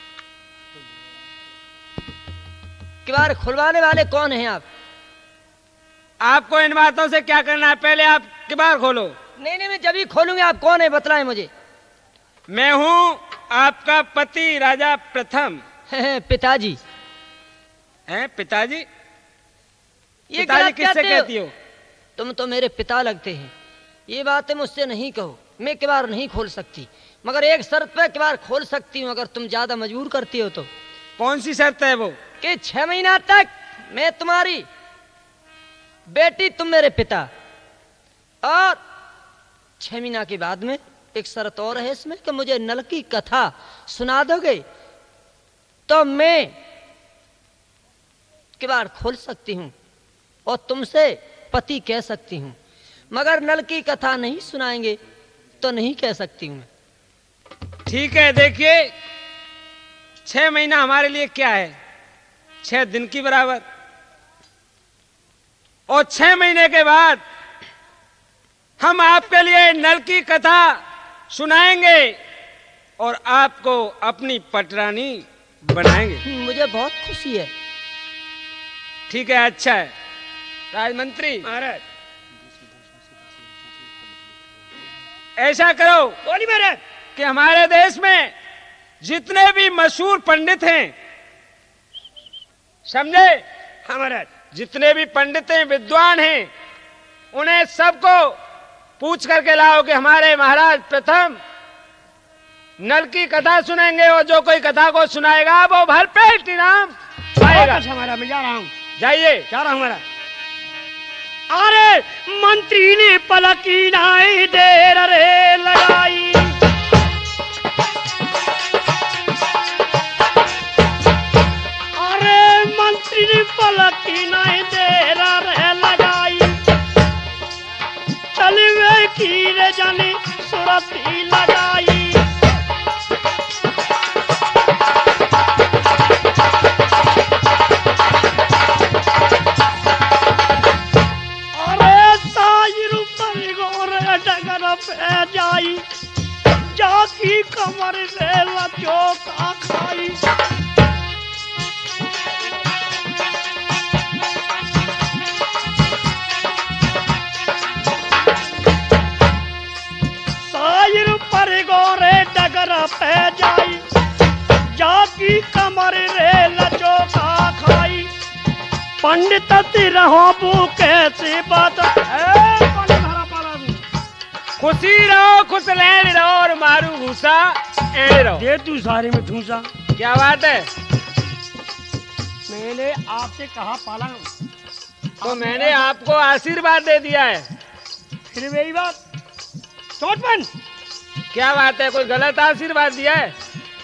किवाड़ खुलवाने वाले कौन हैं आप? आपको इन बातों से क्या करना है, पहले आप किबार खोलो। नहीं नहीं, मैं जब ही खोलूंगी। आप कौन है बताएं मुझे। मैं हूँ आपका पति राजा प्रथम। पिताजी। हैं पिताजी? ये पिताजी गलत किससे कहते हो? कहती हो? तुम तो मेरे पिता लगते हैं। ये बातें मुझसे नहीं कहो। मैं किवाड़ नहीं खोल सकती, मगर एक शर्त पे किवाड़ खोल सकती हूँ, अगर तुम ज्यादा मजबूर करती हो तो। कौन सी शर्त है वो? कि 6 महीना तक मैं तुम्हारी बेटी, तुम मेरे पिता, और 6 महीना के बाद में एक शर्त और है इसमें कि मुझे नल की कथा सुना दोगे तो मैं किवाड़ खोल सकती हूँ और तुमसे पति कह सकती हूँ, मगर नल की कथा नहीं सुनाएंगे तो नहीं कह सकती हूँ। ठीक है, देखिए 6 महीना हमारे लिए क्या है, 6 दिन की बराबर। और 6 महीने के बाद हम आपके लिए नल की कथा सुनाएंगे और आपको अपनी पटरानी बनाएंगे। मुझे बहुत खुशी है। ठीक है, अच्छा है। राजमंत्री महाराज। ऐसा करो बोली महाराज। कि हमारे देश में जितने भी मशहूर पंडित हैं, समझे? हाँ महाराज। जितने भी पंडित हैं, विद्वान हैं, उन्हें सबको पूछ करके लाओ कि हमारे महाराज प्रथम नल की कथा सुनाएंगे और जो कोई कथा को सुनाएगा वो भरपेट इनाम पाएगा। अच्छा महाराज, मैं जा रहा हूँ। जाइए। जा रहा हूँ महाराज। अरे मंत्री ने पलकी नाई देर रे लगाई, अरे मंत्री ने पलकी नाई देर रे लगाई, चली वे की रे जानी सुरती लगाई, जाई जाकी कमर से लचो का खाई, साइर पर गोरे डगर पे जाई जाकी कमर रे लचो का खाई, पंडित रहो कैसे बात खुशी रहो, खुश लैन रहो और मारू घूसा एड़ रहो। दे तू सारे में ठूसा। क्या बात है? मैंने आपसे कहा पाला, तो मैंने आपको आशीर्वाद दे दिया है। फिर मेरी बात चोटपन। क्या बात है, कोई गलत आशीर्वाद दिया है?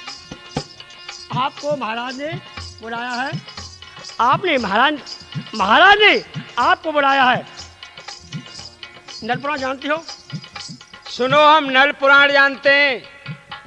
आपको महाराज ने बुलाया है। आपने महाराज ने आपको बुलाया है। नलपुरा जानती हो? सुनो, हम नल पुराण जानते हैं।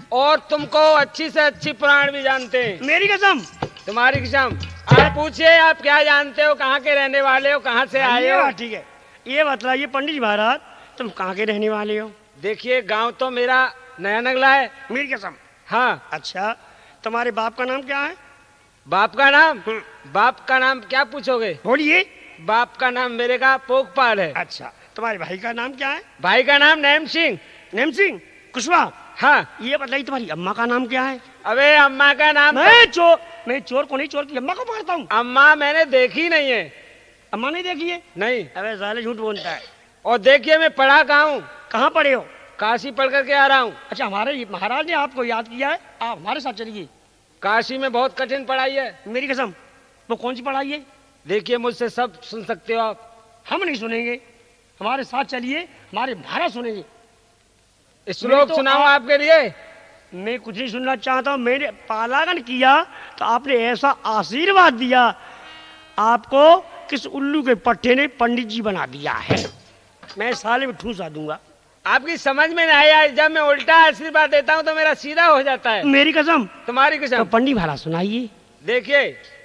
और तुमको अच्छी से अच्छी पुराण भी जानते हैं। मेरी कसम। तुम्हारी कसम। आप पूछिए, आप क्या जानते हो, कहाँ के रहने वाले हो, कहाँ से आए हो? ठीक है, ये बताइए पंडित जी महाराज, तुम कहाँ के रहने वाले हो? देखिए, गांव तो मेरा नया नगला है। मेरी कसम। हाँ। अच्छा, तुम्हारे बाप का नाम क्या है? बाप का नाम? बाप का नाम क्या पूछोगे? बोलिए। बाप का नाम मेरे का पोखपाल है। अच्छा, तुम्हारे भाई का नाम क्या है? भाई का नाम नैम सिंह। नैम सिंह कुशवाहा। हाँ। ये बताइए तुम्हारी अम्मा का नाम क्या है? अबे अम्मा का नाम मैं चोर को नहीं, चोर की अम्मा को पकड़ता हूँ। अम्मा मैंने देखी नहीं है। अम्मा नहीं देखी है? नहीं। अबे साले झूठ बोलता है। और देखिए, मैं पढ़ा कहाँ हूँ? कहाँ पढ़े हो? काशी पढ़ करके आ रहा हूँ। अच्छा, हमारे महाराज ने आपको याद किया है, आप हमारे साथ चलिए। काशी में बहुत कठिन पढ़ाई है। मेरी कसम। वो कौन सी पढ़ाई है? देखिए, मुझसे सब सुन सकते हो आप। हम नहीं सुनेंगे, हमारे साथ चलिए, हमारे महाराज सुनेंगे। श्लोक तो सुनाऊं आपके लिए? मैं कुछ नहीं सुनना चाहता हूँ। मैंने पालागन किया तो आपने ऐसा आशीर्वाद दिया, आपको किस उल्लू के पट्टे ने पंडित जी बना दिया है। मैं साले में ठूसा दूंगा। आपकी समझ में नहीं आया, जब मैं उल्टा आशीर्वाद देता हूँ तो मेरा सीधा हो जाता है। मेरी कसम। तुम्हारी तो कसम। पंडित महाराज सुनाइए। देखिए,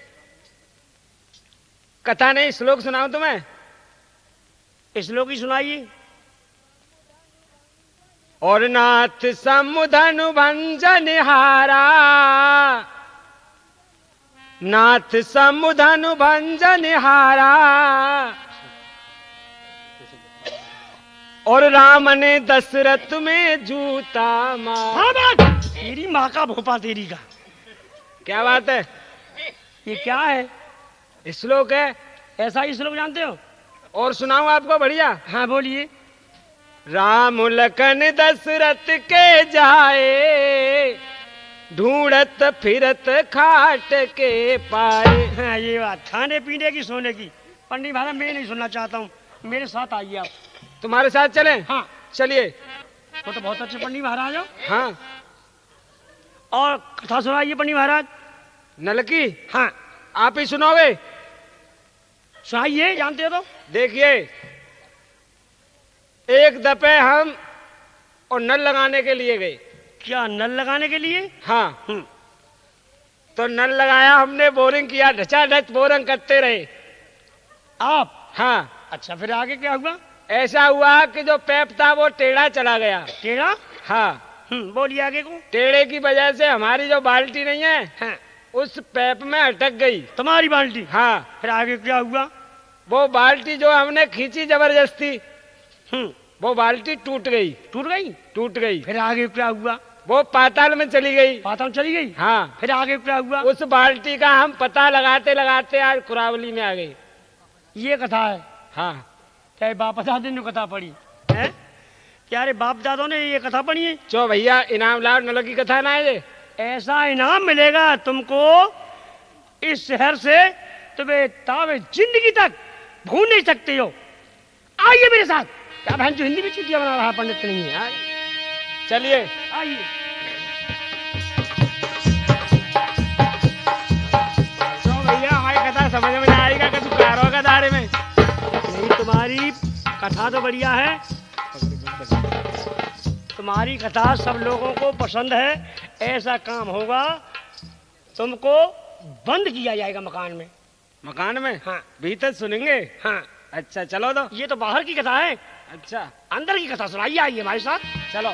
कथा नहीं, श्लोक सुनाऊं तुम्हें? श्लोक ही सुनाइए। और नाथ समुधनु भंजन हारा, नाथ समुधनु भंजन हारा, और राम ने दशरथ में जूता मारा। हाँ बात, तेरी माँ का भोपा तेरी का। क्या बात है? ये क्या है? श्लोक है। ऐसा ही श्लोक जानते हो? और सुनाऊं आपको? बढ़िया। हाँ बोलिए। राम लखन दशरथ के जाए, ढूंढत फिरत खाट के पाए। हाँ, ये बात खाने पीने की, सोने की। पंडित महाराज मैं नहीं सुनना चाहता हूँ, मेरे साथ आइए आप। तुम्हारे साथ चलें? हाँ चलिए। वो तो बहुत अच्छे पंडित महाराज हो। हाँ। और कथा सुनाइए पंडित महाराज। नल की? हाँ। आप ही सुनाओगे? सुनाइए, जानते हो तो। देखिए, एक दफे हम और नल लगाने के लिए गए। क्या नल लगाने के लिए? हाँ। तो नल लगाया हमने, बोरिंग किया, ढचा ढच बोरिंग करते रहे। आप? हाँ। अच्छा, फिर आगे क्या हुआ? ऐसा हुआ कि जो पैप था वो टेढ़ा चला गया। टेढ़ा? हाँ। बोलिए आगे को। टेढ़े की वजह से हमारी जो बाल्टी नहीं है, हाँ, उस पैप में अटक गई। तुम्हारी बाल्टी? हाँ। फिर आगे क्या हुआ? वो बाल्टी जो हमने खींची जबरदस्ती, वो बाल्टी टूट गई। टूट गई? टूट गई। फिर आगे क्या हुआ? वो पाताल में चली गई। पाताल चली गई? हाँ। फिर आगे क्या हुआ? उस बाल्टी का हम पता लगाते लगाते आज कुरावली में आ गए। ये कथा है? हाँ। क्या बाप दादे ने कथा पढ़ी है? क्या रे बाप दादों ने ये कथा पढ़ी है? चो भैया, इनाम लाओ, नल की कथा ना है ये। ऐसा इनाम मिलेगा तुमको इस शहर से, तुम्हें तावे जिंदगी तक भूल नहीं सकते हो। आइए मेरे साथ। क्या बहन जो हिंदी में चुटिया बना रहा है, पंडित नहीं है। चलिए आइए। तो भैया, हमारी कथा समझ में नहीं आएगा कि तू कारो का दारे में। नहीं, तुम्हारी कथा तो बढ़िया है, तुम्हारी कथा सब लोगों को पसंद है। ऐसा काम होगा, तुमको बंद किया जाएगा मकान में। मकान में? हाँ। भीतर सुनेंगे? हाँ। अच्छा, चलो तो। ये तो बाहर की कथा है। अच्छा, अंदर की कथा सुनाइए, आइए हमारे साथ। चलो।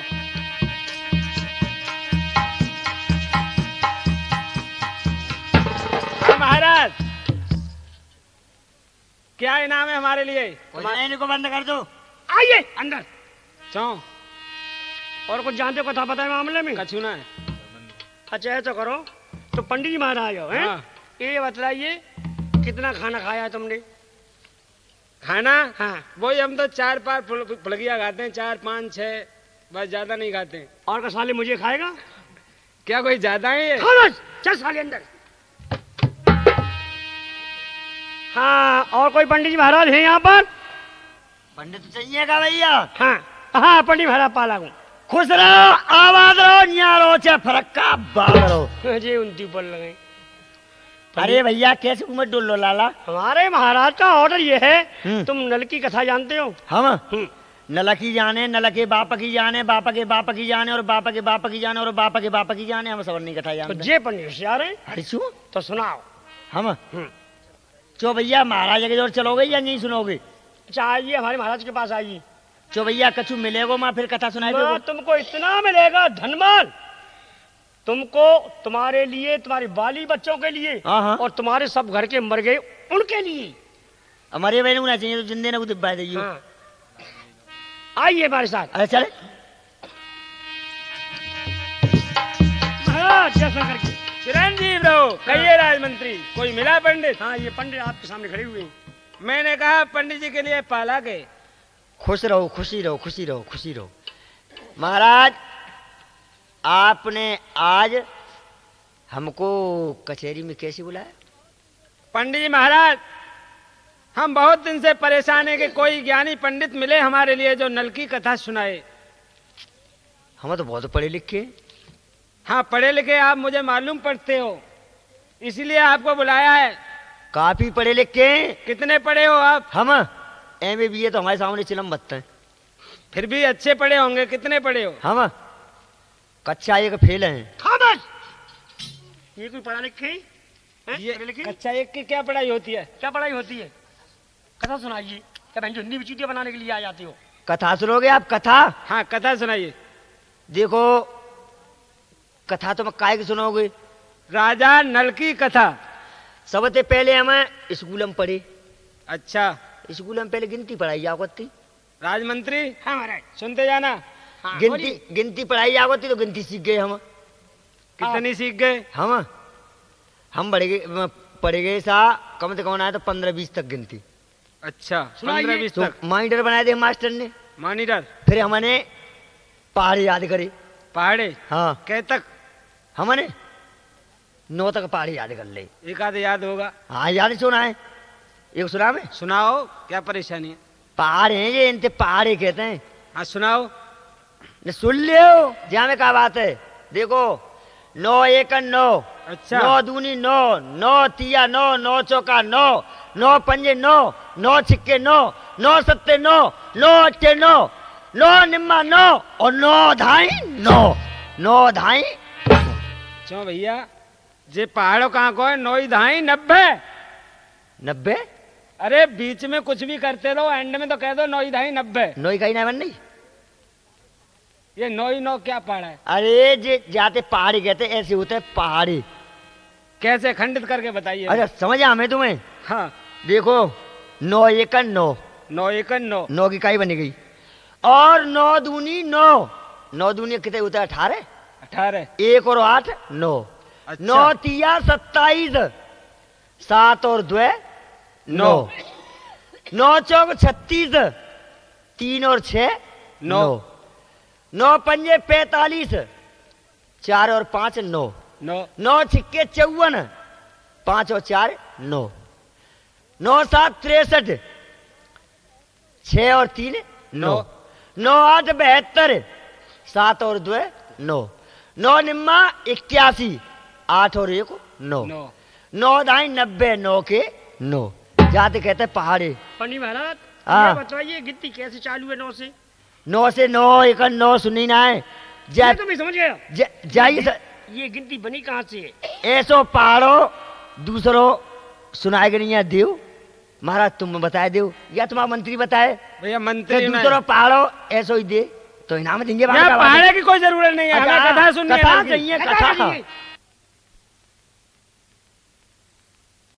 महाराज, क्या इनाम है हमारे लिए? को बंद कर दो। आइए अंदर। चौ और कुछ जानते हो कथा पता है मामले में? कछू ना है। अच्छा, ऐसा करो, तो पंडित जी महाराज हो, हैं? हाँ। ये बतलाइए, कितना खाना खाया है तुमने? खाना? हाँ। वही हम तो 4-5 फुलगिया खाते हैं, 4-5-6, बस ज्यादा नहीं खाते हैं। और का साले मुझे खाएगा? क्या कोई ज्यादा है ये? बस, चल साले अंदर। हाँ, और कोई पंडित जी महाराज हैं यहाँ पर? पंडित तो चाहिएगा भैया। हाँ हाँ, पंडित महाराज पाला हूँ। खुश रहो, आबाद रहो, न्यारो चे फरक्का बाग रहो। जी उनती बोल लगे। अरे भैया, कैसे उमर डोल लो लाला? हमारे महाराज का ऑर्डर ये है, तुम नल की कथा जानते हो? हम नल की जाने, नल के बाप की जाने, बाप के बाप की जाने, और बाप के बाप की जाने, और बाप के बाप की जाने, हम सब नहीं कथा तो जानते। जे पंडित होशियार है, अरे क्यों तो सुनाओ। हम चो भैया महाराजा के जोर चलोगे या नहीं सुनोगे? अच्छा आइए हमारे महाराज के पास आइए। चो भैया कछु मिलेगो माँ फिर कथा सुनाई माँ, दो। तुमको इतना मिलेगा धनमान, तुमको, तुम्हारे लिए, तुम्हारे बाली बच्चों के लिए, हाँ, हाँ। और तुम्हारे सब घर के मर गए उनके लिए। हमारे बहन होना चाहिए तो जिंदे ने दिब्बा दे। हाँ। आइए हमारे साथ। अरे चले महाराज जय शंकर की। चिरंजीव रहो। कहिए राजमंत्री, कोई मिला पंडित? हाँ ये पंडित आपके सामने खड़े हुए हैं। मैंने कहा पंडित जी के लिए पाला के। खुश रहो, खुशी रहो, खुशी रहो, खुशी रहो। महाराज आपने आज हमको कचहरी में कैसे बुलाया? पंडित जी महाराज, हम बहुत दिन से परेशान हैं कि कोई ज्ञानी पंडित मिले हमारे लिए जो नल की कथा सुनाए। हम तो बहुत पढ़े लिखे। हाँ, पढ़े लिखे आप मुझे मालूम पड़ते हो, इसलिए आपको बुलाया है। काफी पढ़े लिखे। कितने पढ़े हो आप? हम एमए बीए तो हमारे सामने चिलम बत्ते हैं। फिर भी अच्छे पढ़े होंगे। कितने पढ़े हो? हम कक्षा एक फेल हैं। खामोश। ये कोई पढ़ा लिखे हैं? ये पढ़े लिखे? कक्षा एक की क्या पढ़ाई होती है? क्या पढ़ाई होती है? कथा सुनाइए। क्या बहन जो हिंदी में चीटियां बनाने के लिए आ जाते हो? कथा सुनोगे आप? कथा हाँ, कथा सुनाइए। देखो, कथा तो मैं काय की सुनोगे? राजा नल की कथा। सबसे पहले हमें स्कूल में पढ़े। अच्छा, स्कूल में पहले गिनती पढ़ाई जाती। राजमंत्री हाँ महाराज। सुनते जाना। हाँ, गिनती बोलिए। गिनती पढ़ाई जाती तो गिनती सीख गए हम। कितनी सीख गए? हम पढ़े गए सा कम से कम ना है तो 15-20 तक गिनती। अच्छा, सुनाइए। 15-20 तो तक। माइंडर बनाए थे मास्टर ने। मॉनिटर। फिर हमने पहाड़ी याद करे। पहाड़े हाँ, कै तक? हमने 9 तक पहाड़ी याद कर ले। एक आधे याद होगा। हाँ, याद सुना है। एक सुना में सुनाओ, क्या परेशानी है? पहाड़ हैं ये, इनते पहाड़े कहते हैं। हाँ सुनाओ। ने सुन लियो जहाँ में क्या बात है। देखो, 9 एक 9, अच्छा। 9 दूनी 9, 9 तिया 9, 9 चौका 9, 9 पंजे 9, 9 छिक्के 9, 9 सत्ते 9, 9 अट्ठे 9, 9 निम्मा 9, और 9 धाई 9, 9 धाई। क्यों भैया, जे पहाड़ों कहाँ को है? 9 धाई 90। 90 अरे बीच में कुछ भी करते रहो, एंड में तो कह दो 9 धाई 90। 9 इकाई ना बन नहीं। ये 9 क्या पहाड़ा है? अरे जे जाते पहाड़ी कहते ऐसे होते हैं पहाड़ी। कैसे खंडित करके बताइए। अच्छा समझ हमें तुम्हें। हाँ, देखो, 9 एक 9, 9 एक 9। 9 की इकाई बनी गई। और 9 दूनी 9, 9 दूनी कितने होता है? 18। 18। 1 और 8 9, अच्छा। 9 तिया 27, 7 और 2 9, 9 चौक 36, 3 और 6 9, 9 पंजे 45, 4 और 5 9, 9 छिक्के 54, 5 और 4 9, 9 7 63, 6 और 3 9, 9 8 72, 7 और 2 9, 9 निम्मा 81, 8 और 1 9, 9 दाई 90, 9 के 9। जाते कहते पहाड़ी। पंडित महाराज हाँ। ये बताइए गिनती कैसे चालू है? 9 से? 9 से 9 एक 9 सुनी ना है। ये तो मैं समझ गया। जाइए ये गिनती बनी कहाँ से है? ऐसो पहाड़ो दूसरो सुनाएगा नहीं है देव। महाराज तुम बताए देव या तुम्हारा मंत्री बताए? भैया मंत्री दूसरो पहाड़ो ऐसो ही दे तो इनाम देंगे। पहाड़े की कोई जरूरत नहीं है, हमें कथा सुननी है। कथा चाहिए, कथा।